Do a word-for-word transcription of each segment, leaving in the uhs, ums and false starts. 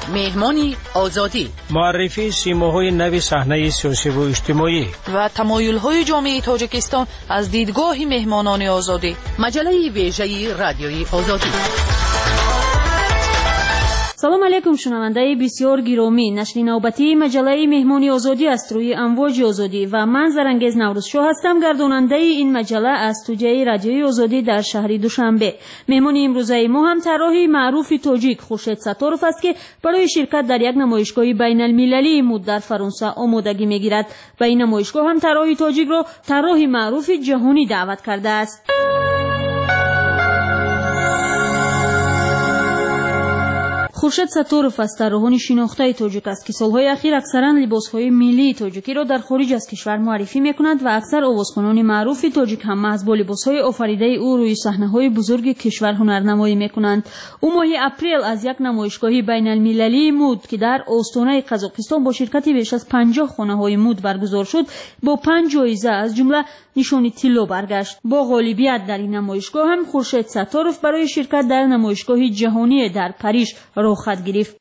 مهمانی آزادی، معرفی سیماهای نو صحنه سیاسی و اجتماعی و تمایل‌های جامعه تاجیکستان از دیدگاه مهمانان آزادی. مجله ویژه رادیوی آزادی. سلام علیکم شنونده بسیار گرامی، نشر نوبتی مجله مهمانی آزادی است روی امواج آزادی و من زرنگیز نوروزشو هستم، گرداننده این مجله از استودیوی رادیوی آزادی در شهر دوشنبه. مهمان امروزه ما هم طراح معروف تاجیک خورشید ستاروف است که برای شرکت در یک نمایشگاه بین المللی مود در فرانسه آمادگی میگیرد. به این نمایشگاه هم طراح تاجیک را طراح معروف جهانی دعوت کرده است. خورشید ستاروف از طراحان شناخته تاجیک است که سالهای اخیر اکثرا لباسهای ملی تاجیکی را در خارج از کشور معرفی میکنند و اکثر آوازخوانان معروف تاجیک هم محض با لباسهای آفریده او روی صحنه‌های بزرگ کشور هنرنمایی میکنند. او ماه اپریل از یک نمایشگاه بین المللی مود که در استان قزاقستان با شرکت بیش از پنجاه خانه‌های مود برگزار شد با پنج جایزه از جمله نشان طلا برگشت. با غالبیت در این نمایشگاه هم خورشید ستاروف برای شرکت در نمایشگاه جهانی در پاریس خط گرفت.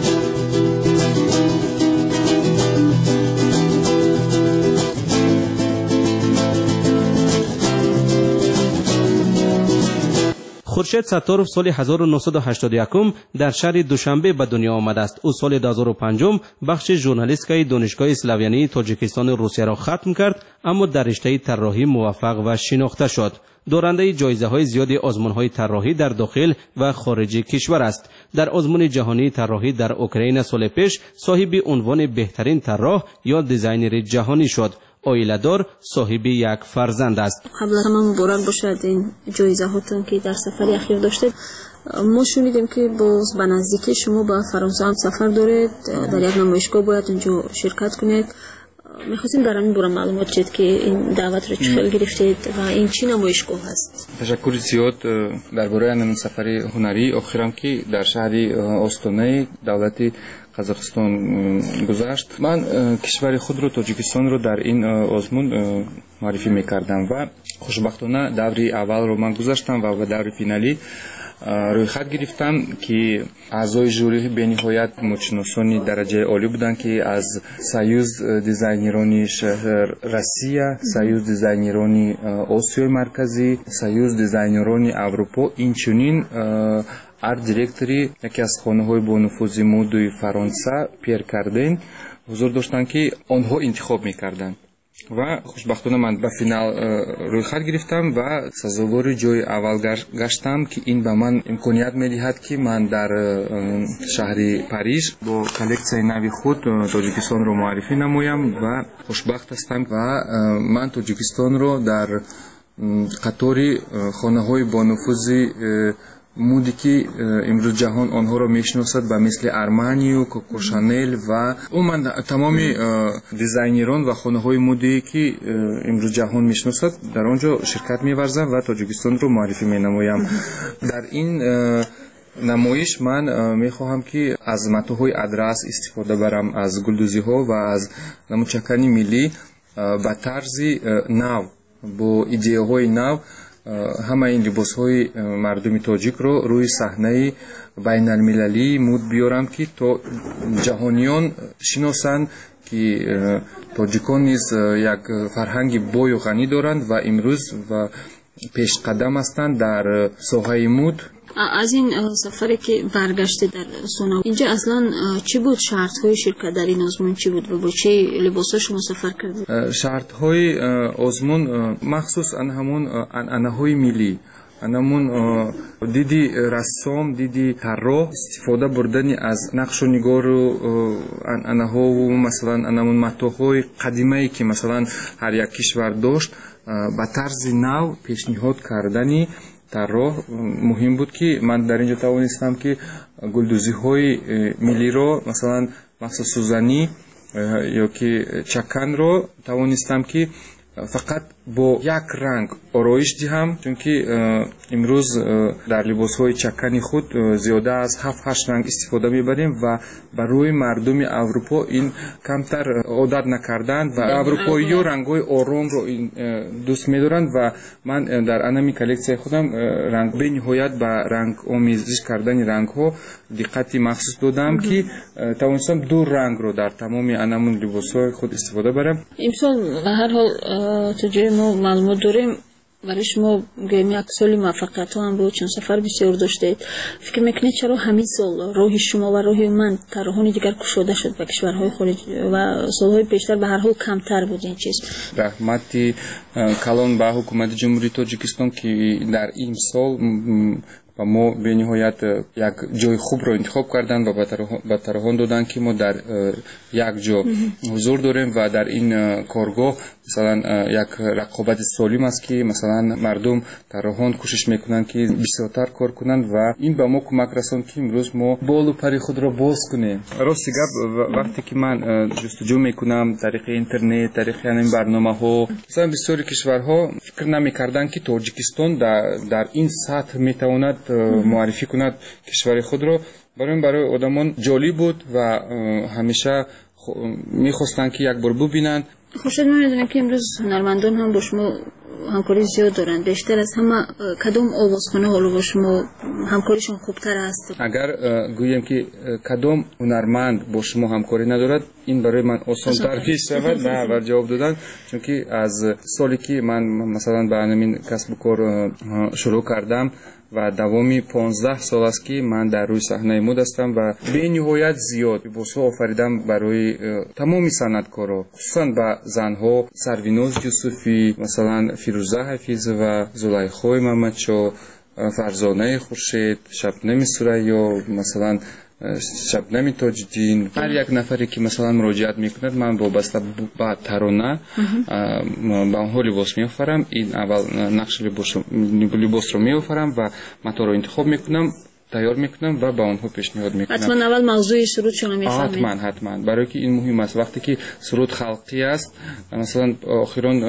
خورشید ستاروف سال هزار و نهصد و هشتاد و یک در شهر دوشنبه به دنیا آمده است. او سال دو هزار و پنج بخش ژورنالیستیک دانشگاه اسلاویانی تاجیکستان روسیه را ختم کرد، اما در رشته طراحی موفق و شناخته شد. دارنده جایزه‌های زیادی آزمون‌های طراحی در داخل و خارج کشور است. در آزمون جهانی طراحی در اوکراین سال پیش صاحب عنوان بهترین طراح یا دیزاینر جهانی شد. عائله‌دار، صاحب یک فرزند است. قبل از همه مبارک باشد این جایزه هاتون که در سفر اخیر داشتید. ما شنیدیم که باز به نزدیکی شما به فرانسه هم سفر دارید، در یک نمایشگاه باید اونجا شرکت کنید. می‌خواستیم در همین باره معلومات چید که این دعوت رو چخیل گرفتید و این چی نمایشگاه هست؟ تشکر زیاد درباره این سفر هنری اخیرم که در شهر استانه دولت قزاقستان گذشت. من کشور خود رو تاجیکستان رو در این آزمون معرفی میکردم و خوشبختانه دوری اول رو من گذاشتم و به دور فینالی روی خط گرفتم که اعضای ژوری به نهایت متشناسانی درجه عالی بودند که از سایوز دیزاینرانی شهر روسیه، سایوز دیزاینرانی آسیای مرکزی، سایوز دیزاینرانی اروپا، اینچنین آرت دیرکتوری یکی از خانه‌های با نفوذ مدوی فرانسه پیر کاردن حضور داشتند که آنها انتخاب می‌کردند و خوشبختانه من به فینال روی خط گرفتم و سزاوار جای اول گشتم که این به من امکانیت می‌دهد که من در شهر پاریس با کلکسیون نوی خود تاجیکستان رو معرفی نمایم و خوشبخت هستم و من تاجیکستان رو در قطار خانه‌های با نفوذ مودی که امروز جهان آنها را میشناسد و مثل ارمانی و کوکو شانل و عموما تمام دیزاینران و خانه های مودی که امروز جهان میشناسد در آنجا شرکت می‌ورزم و تاجیکستان رو معرفی مینمایم. در این نمایش من میخواهم که از متاح‌های ادرس استفاده برم، از گلدوزی ها و از نموچکانی ملی به طرز نو با ایده های نو همه این لباس های مردم تاجیک رو روی صحنه بین المللی مود بیارم که تا جهانیان شناسند که تاجیکان نیز یک فرهنگ بای و غنی دارند و امروز و پیش قدم هستند در ساحه مود. از این سفری که برگشته در سونا اینجا اصلا چی بود؟ شرط های شرکت در این آزمون چی بود و با چه لباس شما سفر کردید؟ شرط های آزمون مخصوص ان همون انانه های ملی، انمون دیدی رسام، دیدی طراح استفاده بردن از نقش و نگار و انانه ها و مثلا انمون متاح‌های قدیمی که مثلا هر یک کشور داشت به طرز نو پیشنهاد کردنی طراح مهم بود که من در اینجا توانستم که گلدوزی های ملی رو مثلا مخصوص سوزنی یا که چکن رو توانستم که فقط бо як ранг ороиш диҳам, чунки имрӯз дар либосҳои чаккани худ зиёда аз ҳафт ҳашт ранг истифода мебарем ва барои мардуми Аврупо ин камтар одат накарданд ва аврупоиё рангҳои оромро дӯст медоранд ва ман дар анами коллексияи худам ранг бениҳоят ба рангомезиш кардани рангҳо диққати махсус додам ки тавонистам ду рангро дар тамоми анамун либосҳои худ истифода барам. имсол ба ҳар ҳол тоҷои мо маълумот дорем برای شما گویم یک سالی موفقیت ها هم بود، چون سفر بسیار داشتید. فکر میکنید چرا همین سال راه شما و راه من طراحان دیگر گشوده شد به کشورهای خارجی و سالهای پیشتر به هر حال کمتر بود این چیز؟ رحمتی کلان به حکومت جمهوری تاجیکستان که در این سال و ما به نهایت یک جای خوب رو انتخاب کردن و به طراحان دادن که ما در یک جا حضور داریم و در این کارگاه مثلا یک رقابت سالم است که مثلا مردم طراحان کوشش میکنن که بسیارتر کار کنند و این به ما کمک رساند که امروز ما بال و پر خود را باز کنیم. راستی گپ وقتی که من جستجو میکنم طریق اینترنت، طریق این برنامه ها، مثلا بسیاری کشورها فکر نمیکردن که تاجیکستان در, در این سطح میتواند معرفی کند کشور خود را. برای برای آدمان جالب بود و همیشه میخواستن که یک بار ببینند. خورشید ما میدونیم که امروز هنرمندان هم با شما همکاری زیاد دارند. بیشتر از همه کدام آوازخانه حالا با شما همکاریشون خوبتر است؟ اگر گویم که کدام هنرمند با شما همکاری ندارد، این برای من آسان تر پیش شود نه بر جواب دادن، چون که از سالی که من مثلا به همین کسب و کار شروع کردم و دوامی پانزده سال است که من در روی صحنه مد هستم و به نهایت زیاد لباس‌ها آفریدم برای تمام صنعتکارا، خصوصا به زنها، سرویناز یوسفی، مثلا فیروزه حفیظ و زلیخای محمدشاه، فرزانه خورشید، شبنم سریا، مثلا شبنم تاج‌الدین. هر یک نفری که مثلا مراجعت میکند من وابسته به ترانه به آنها لباس میآفرم. این اول نقش لباس رو میآفرم و متا رو انتخاب میکنم، تیار میکنم و به آنها پیشنهاد میکنم. حتما اول موضوع سرودشون رو میفهمید؟ حتما حتما برای که این مهم است. وقتی که سرود خلقی است، مثلا آخران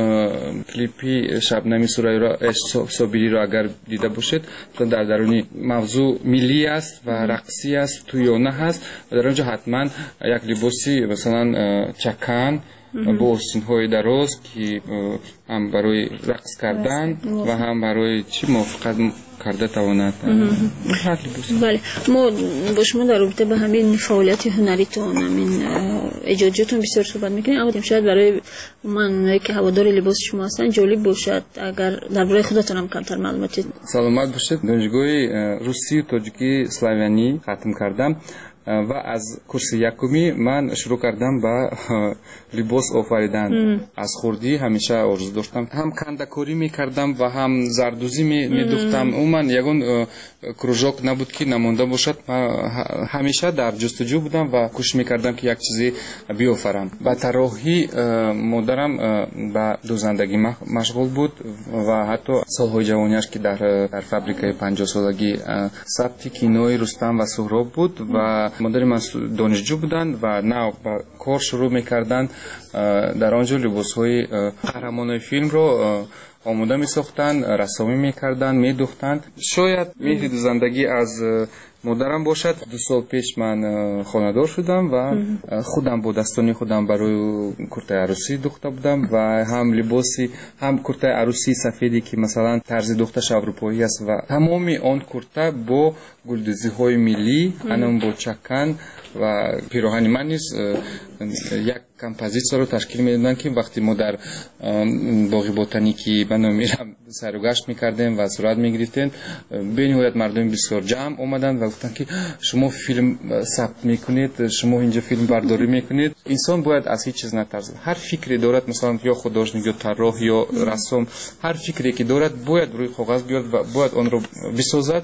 کلیپی شبنم سرایی را صابری را اگر دیده باشید، در درونی موضوع ملی است و رقصی است، تویانه هست و در آنجا حتما یک لباسی مثلا چکن با آستین‌های دراز که هم برای رقص کردن و هم برای چی موافقت کرده تواند. بله، ما با شما در رابطه به همین فعالیت هنریتون، همین ایجادیاتون بسیار صحبت میکنیم، اما شاید برای من که هوادار لباس شما هستن جالب باشد اگر درباره خودتون هم کمتر معلوماتی. سلامت باشید. دانشگاه روسی و تاجیکی اسلاویانی ختم کردم و از کورس یکمی من شروع کردم با لباس آفریدن. از خردی همیشه آرزو داشتم، هم کندکاری میکردم و هم زردوزی میدوختم. عموما یگان کروژاک نبود که نمانده باشد. همیشه در جستجو بودم و کوشش میکردم که یک چیزی بیافرم. با طراحی مادرم به دوزندگی مشغول بود و حتی سالهای جوانیش که در در فابریکه پنجاه سالگی ثبت کینوی رستم و سهراب بود و مادر من دانشجو بودند و نه با کار شروع میکردند. در آنجا لباس‌های قهرمانای فیلم رو آماده می‌ساختند، رسامی می‌کردند، می‌دوختند. شاید مهر دوزندگی از مادرم باشد. دو سال پیش من خانه‌دار شدم و خودم با دستانی خودم برای کرته عروسی دوخته بودم و هم لباسی هم کرته عروسی سفیدی که مثلا طرز دوختش اروپایی است و تمام آن کرته با گلدوزی‌های ملی، انم با چکن و پیراهن من نیز یک کمپوزیسیون رو تشکیل میدادن که وقتی ما در باغ بوتانیکی بنا میرم سر و گشت میکردیم و صورت میگرفتیم، به نهایت مردم بسیار جمع اومدن و گفتن که شما فیلم ثبت میکنید، شما اینجا فیلم برداری میکنید. انسان باید از هیچ چیز نترسد. هر فکری دارد، مثلا یا خودداشت یا طراح یا رسام، هر فکری که دارد باید روی کاغذ بیاد و باید آن رو بسازد.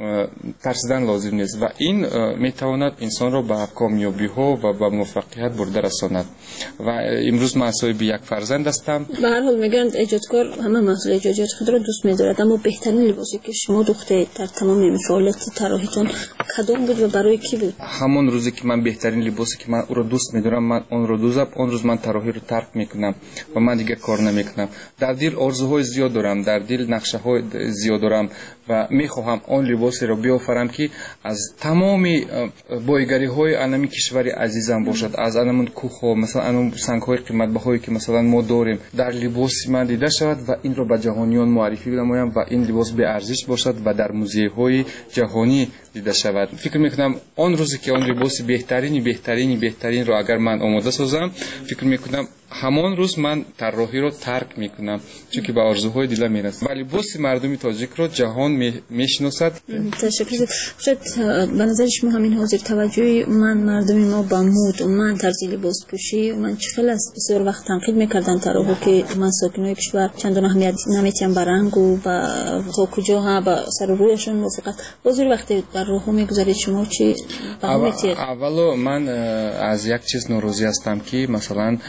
ترسیدن لازم نیست و این میتواند انسان را به کامیابی ها و به موفقیت برده رساند. و امروز من صاحب یک فرزند هستم. به هر حال میگن ایجادکار همه محصول ایجادیات خود را دوست می‌دارد، اما بهترین لباسی که شما دوخته در تمام فعالیت طراحیتون کدام بود و برای کی بود؟ همون روزی که من بهترین لباسی که من او رو دوست می‌دارم من اون رو دوزم، اون روز من طراحی رو ترک میکنم و من دیگه کار نمیکنم. در دل آرزوهای زیاد دارم، در دل نقشه‌های زیاد دارم و میخواهم اون لباسی رو بیافرم که از تمام بایگری‌های انمی کشور عزیزم باشد، از انمون کوه‌ها مثلا انم سنگ‌های قیمت‌بهایی که مثلا ما داریم در لباس من دیده شود و این رو به جهانیان معرفی نمایم و این لباس به ارزش باشد و در موزه‌های جهانی دیده شود. فکر میکنم اون روزی که اون لباس بهترینی بهترینی بهترین رو اگر من آماده سازم، فکر میکنم همان روز من طراحی رو ترک میکنم، چون که به آرزوهای دلم میرسه و لباس مردمی تاجیک رو جهان میشناسد. تشکر. شاید به نظر شما همین حاضر توجهی من مردمی ما با مود و من طرز لباس پوشی من چقدر است بسیار وقت تنقید میکردن طراحا که من ساکنای کشور چندان اهمیت نمیتیم به رنگ و با تا کجا ها با سر و رویشون موافقت. حاضر وقتی در راهو میگذارید شما چی اول اولو من از یک چیز ناراضی هستم که مثلا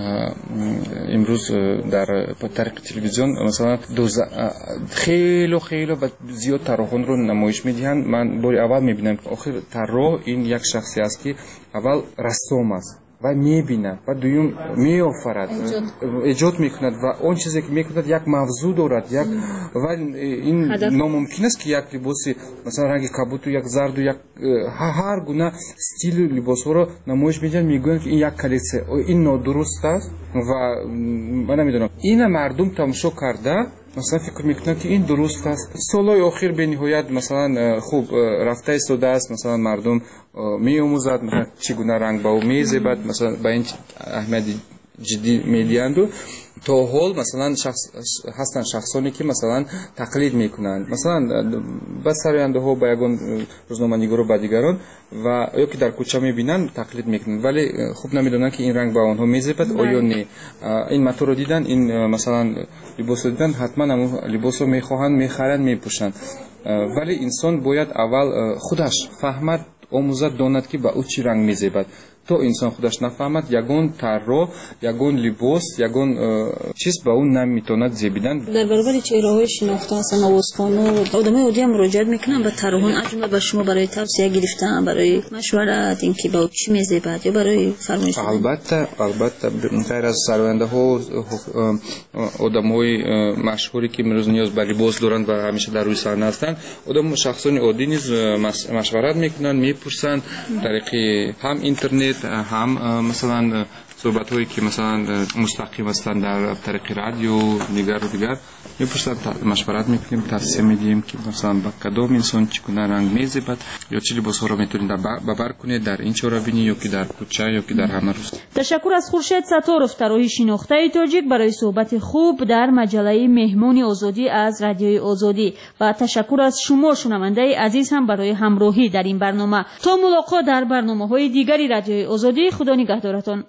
امروز در طریق تلویزیون مثلا خیلی خیلی زیاد طراحان رو نمایش میدهند. من باری اول میبینم که آخر طراح این یک شخصی است که اول رسام است و میبیند و دوم میآفرد، ایجاد میکند و اون چیزی که میکند یک موضوع دارد یک و این ناممکن است که یک لباسی مثلا رنگ کبوت و یک زرد و یک هر گونه استیل لباس ها رو نمایش میدن، میگویند که این یک کلیسه این نادرست است و من نمیدونم این مردم تماشا کرده مثلا فکر میکنن که این درست است. سالهای آخر به نهایت مثلا خوب رفته ایستاده است، مثلا مردم میآموزد مثلا چگونه رنگ با او میزیبد، مثلا با این اهمیت جدی میدهند و تا حال مثلا شخص هستن شخصانی که مثلا تقلید میکنند، مثلا با سراینده ها با یگان روزنامه‌نگار و با دیگران و یا که در کوچه میبینن تقلید میکنند ولی خوب نمیدونن که این رنگ با آنها میزیبد آیا نه. این متو رو دیدن، این مثلا لباس دیدن، حتما هم لباس رو میخواهند میخرند میپوشند ولی انسان باید اول خودش فهمد آموزد داند که با او چی رنگ میزیبد. تو انسان خودش نفهمد یگان طراح یگان لباس یگان چیز با اون نمیتواند زیبیدن. در برابر چهره‌های شناخته مثلا آوازخوان‌ها و آدمای عادی هم مراجعه میکنن به طراحان، از جمله به شما برای توصیه گرفتن، برای مشورت اینکه با چی میزیبد یا برای فرمایش؟ البته البته غیر از سراینده‌ها آدمای مشهوری که امروز نیاز به لباس دارند و همیشه در روی صحنه هستند، آدم شخصان عادی نیز مشورت میکنن، میپرسن طریق هم اینترنت هم مثلا صحبت هایی که مثلا مستقیم هستند در طریق رادیو دیگر و دیگر میپرسن، مشورت میکنیم، توصیه میدیم که مثلا با کدام انسان چگونه رنگ میزیبد یا چه لباس ها رو میتونید ببر کنید در این چهاربینی یا که در کوچه یا که در همه روز. تشکر از خورشید ستارف طراح شناخته تاجیک برای صحبت خوب در مجله مهمون آزادی از رادیوی آزادی و تشکر از شما شنونده عزیز هم برای همراهی در این برنامه. تا ملاقات در برنامه‌های دیگری رادیوی آزادی، خدا نگهدارتان.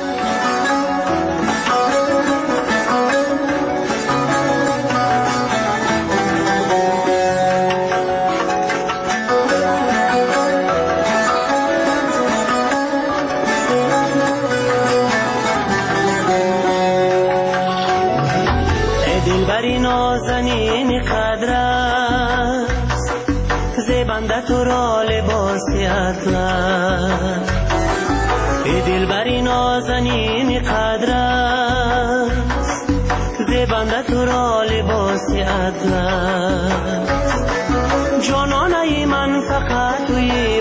دلبری نازنین قدر است زیبنده تو را لباسی اطلس. ای دلبری نازنین قدر است زیبنده تو را لباسی اطلس. جانانه من فقط توی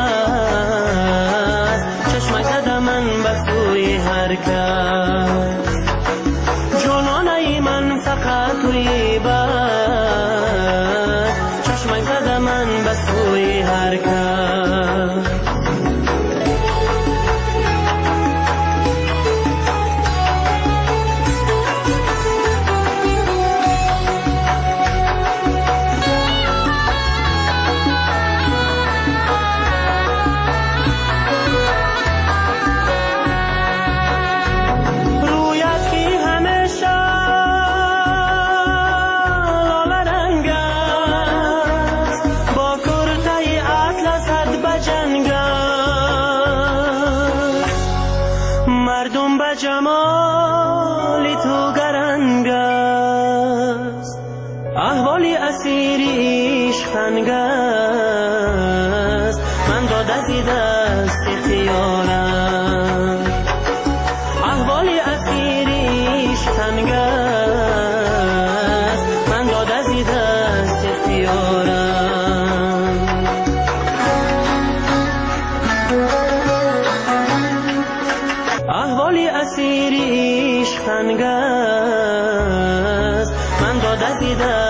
بس چشمه زده من بس توی هر کس. جانانه من فقط توی بس چشمه زده من بس توی هر کس. اختیارم احوال اسیریش تنگ است من داد از این دست اختیارم احوال اسیریش تنگ است من داد از این دست